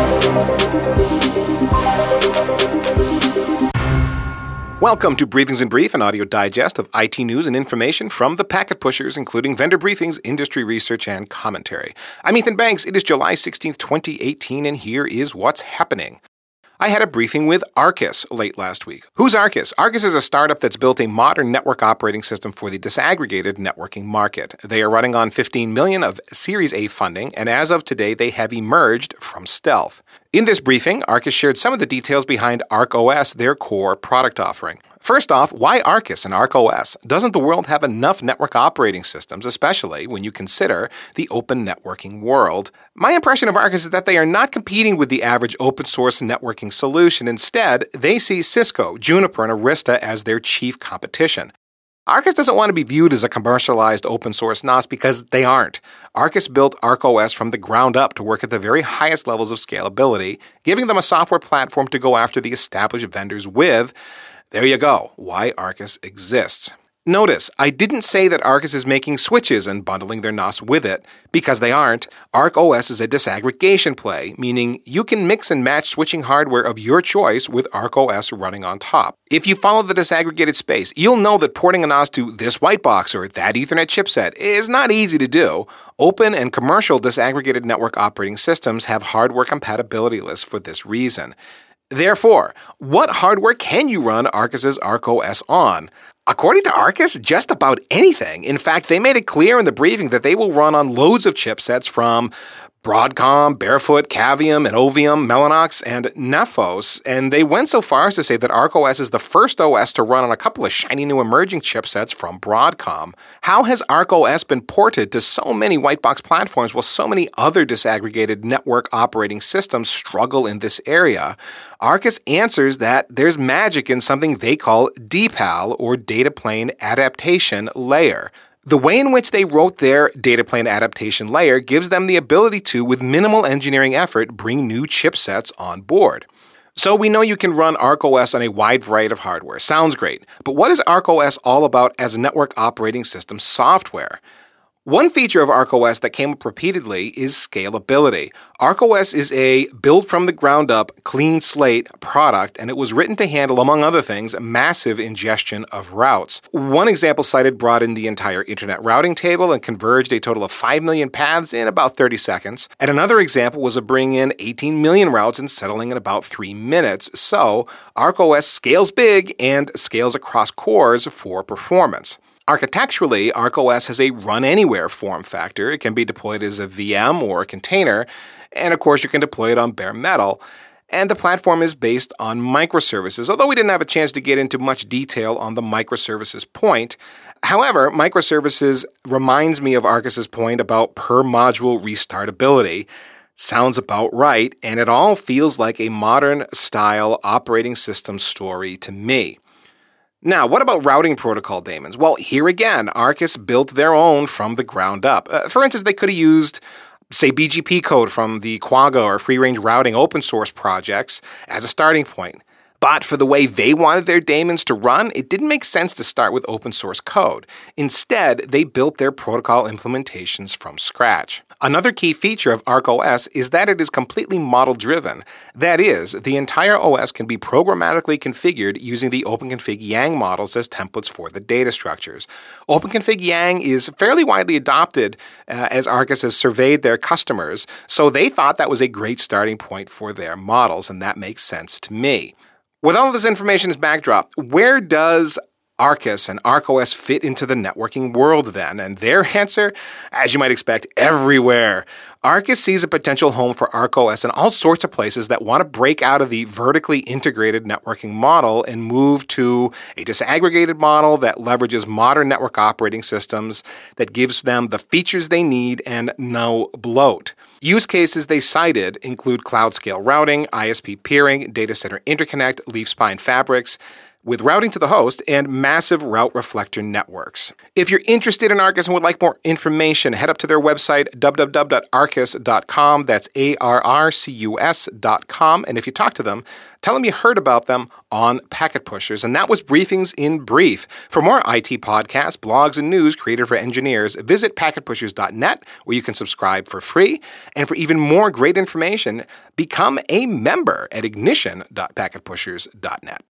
Welcome to Briefings in Brief, an audio digest of IT news and information from the Packet Pushers, including vendor briefings, industry research, and commentary. I'm Ethan Banks. It is July 16th, 2018, and here is what's happening. I had a briefing with Arcus late last week. Who's Arcus? Arcus is a startup that's built a modern network operating system for the disaggregated networking market. They are running on $15 million of Series A funding, and as of today, they have emerged from stealth. In this briefing, Arcus shared some of the details behind ArcOS, their core product offering. First off, why Arcus and ArcOS? Doesn't the world have enough network operating systems, especially when you consider the open networking world? My impression of Arcus is that they are not competing with the average open source networking solution. Instead, they see Cisco, Juniper, and Arista as their chief competition. Arcus doesn't want to be viewed as a commercialized open source NOS because they aren't. Arcus built ArcOS from the ground up to work at the very highest levels of scalability, giving them a software platform to go after the established vendors with. There you go, why Arcus exists. Notice, I didn't say that Arcus is making switches and bundling their NOS with it, because they aren't. ArcOS is a disaggregation play, meaning you can mix and match switching hardware of your choice with ArcOS running on top. If you follow the disaggregated space, you'll know that porting a NOS to this white box or that Ethernet chipset is not easy to do. Open and commercial disaggregated network operating systems have hardware compatibility lists for this reason. Therefore, what hardware can you run Arcus's ArcOS on? According to Arcus, just about anything. In fact, they made it clear in the briefing that they will run on loads of chipsets from Broadcom, Barefoot, Cavium, Innovium, Mellanox, and Nefos, and they went so far as to say that ArcOS is the first OS to run on a couple of shiny new emerging chipsets from Broadcom. How has ArcOS been ported to so many white box platforms while so many other disaggregated network operating systems struggle in this area? Arcus answers that there's magic in something they call DPAL, or Data Plane Adaptation Layer. The way in which they wrote their data plane adaptation layer gives them the ability to, with minimal engineering effort, bring new chipsets on board. So we know you can run ArcOS on a wide variety of hardware. Sounds great. But what is ArcOS all about as a network operating system software? One feature of ArcOS that came up repeatedly is scalability. ArcOS is a build-from-the-ground-up, clean slate product, and it was written to handle, among other things, massive ingestion of routes. One example cited brought in the entire internet routing table and converged a total of 5 million paths in about 30 seconds. And another example was of bringing in 18 million routes and settling in about 3 minutes. So, ArcOS scales big and scales across cores for performance. Architecturally, ArcOS has a run-anywhere form factor. It can be deployed as a VM or a container, and of course you can deploy it on bare metal. And the platform is based on microservices, although we didn't have a chance to get into much detail on the microservices point. However, microservices reminds me of Arcus's point about per-module restartability. Sounds about right, and it all feels like a modern-style operating system story to me. Now, what about routing protocol daemons? Well, here again, Arcus built their own from the ground up. For instance, they could have used, say, BGP code from the Quagga or free-range routing open source projects as a starting point. But for the way they wanted their daemons to run, it didn't make sense to start with open source code. Instead, they built their protocol implementations from scratch. Another key feature of ArcOS is that it is completely model-driven. That is, the entire OS can be programmatically configured using the OpenConfig Yang models as templates for the data structures. OpenConfig Yang is fairly widely adopted as Arcus has surveyed their customers, so they thought that was a great starting point for their models, and that makes sense to me. With all of this information as backdrop, where does Arcus and ArcOS fit into the networking world then? And their answer, as you might expect, everywhere. Arcus sees a potential home for ArcOS in all sorts of places that want to break out of the vertically integrated networking model and move to a disaggregated model that leverages modern network operating systems that gives them the features they need and no bloat. Use cases they cited include cloud scale routing, ISP peering, data center interconnect, leaf-spine fabrics. with routing to the host and massive route reflector networks. If you're interested in Arcus and would like more information, head up to their website, www.arcus.com. That's ARRCUS.com. And if you talk to them, tell them you heard about them on Packet Pushers. And that was Briefings in Brief. For more IT podcasts, blogs, and news created for engineers, visit packetpushers.net, where you can subscribe for free. And for even more great information, become a member at ignition.packetpushers.net.